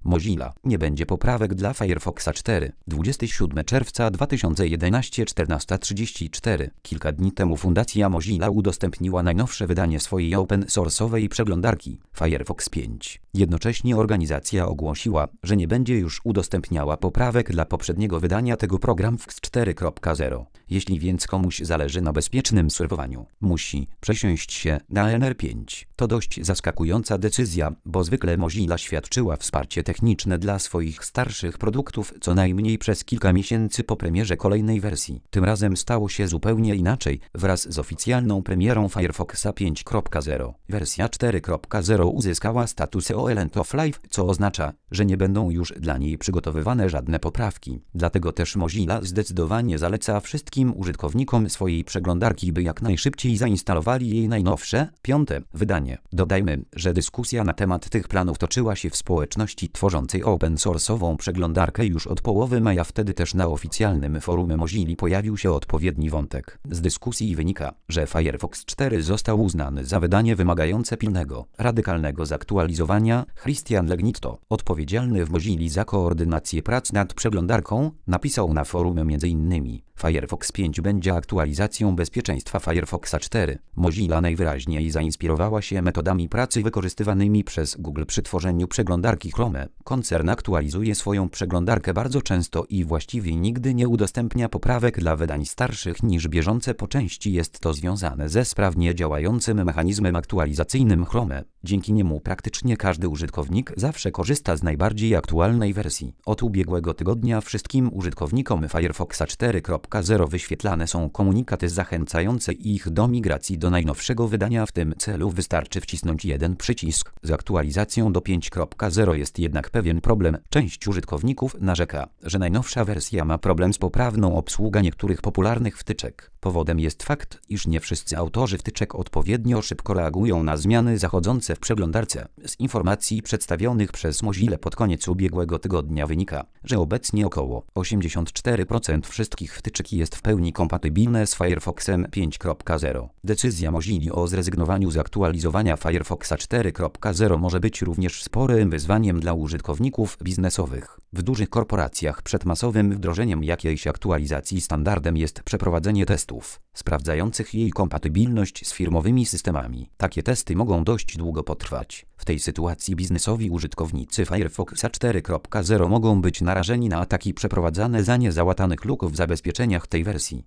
Mozilla. Nie będzie poprawek dla Firefoxa 4. 27 czerwca 2011 14:34. Kilka dni temu Fundacja Mozilla udostępniła najnowsze wydanie swojej open source'owej przeglądarki Firefox 5. Jednocześnie organizacja ogłosiła, że nie będzie już udostępniała poprawek dla poprzedniego wydania tego programu w 4.0. Jeśli więc komuś zależy na bezpiecznym surfowaniu, musi przesiąść się na NR5. To dość zaskakująca decyzja, bo zwykle Mozilla świadczyła wsparcie techniczne dla swoich starszych produktów co najmniej przez kilka miesięcy po premierze kolejnej wersji. Tym razem stało się zupełnie inaczej wraz z oficjalną premierą Firefoxa 5.0. Wersja 4.0 uzyskała status End of Life, co oznacza, że nie będą już dla niej przygotowywane żadne poprawki. Dlatego też Mozilla zdecydowanie zaleca wszystkim użytkownikom swojej przeglądarki, by jak najszybciej zainstalowali jej najnowsze, 5. wydanie. Dodajmy, że dyskusja na temat tych planów toczyła się w społeczności tworzącej open source'ową przeglądarkę już od połowy maja. Wtedy też na oficjalnym forum Mozilla pojawił się odpowiedni wątek. Z dyskusji wynika, że Firefox 4 został uznany za wydanie wymagające pilnego, radykalnego zaktualizowania. Christian Legnitto, odpowiedzialny w Mozilla za koordynację prac nad przeglądarką, napisał na forum m.in. Firefox 5 będzie aktualizacją bezpieczeństwa Firefoxa 4. Mozilla najwyraźniej zainspirowała się metodami pracy wykorzystywanymi przez Google przy tworzeniu przeglądarki Chrome. Koncern aktualizuje swoją przeglądarkę bardzo często i właściwie nigdy nie udostępnia poprawek dla wydań starszych niż bieżące. Po części jest to związane ze sprawnie działającym mechanizmem aktualizacyjnym Chrome. Dzięki niemu praktycznie każdy użytkownik zawsze korzysta z najbardziej aktualnej wersji. Od ubiegłego tygodnia wszystkim użytkownikom Firefoxa 4.0 wyświetlane są komunikaty zachęcające ich do migracji do najnowszego wydania. W tym celu wystarczy wcisnąć jeden przycisk. Z aktualizacją do 5.0 jest jednak pewien problem. Część użytkowników narzeka, że najnowsza wersja ma problem z poprawną obsługą niektórych popularnych wtyczek. Powodem jest fakt, iż nie wszyscy autorzy wtyczek odpowiednio szybko reagują na zmiany zachodzące w przeglądarce. Z informacji przedstawionych przez Mozilla pod koniec ubiegłego tygodnia wynika, że obecnie około 84% wszystkich wtyczek jest w pełni kompatybilne z Firefoxem 5.0. Decyzja Mozilla o zrezygnowaniu z aktualizowania Firefoxa 4.0 może być również sporym wyzwaniem dla użytkowników biznesowych. W dużych korporacjach przed masowym wdrożeniem jakiejś aktualizacji standardem jest przeprowadzenie testów sprawdzających jej kompatybilność z firmowymi systemami. Takie testy mogą dość długo potrwać. W tej sytuacji biznesowi użytkownicy Firefoxa 4.0 mogą być narażeni na ataki przeprowadzane za niezałatanych luk w zabezpieczeniach tej wersji.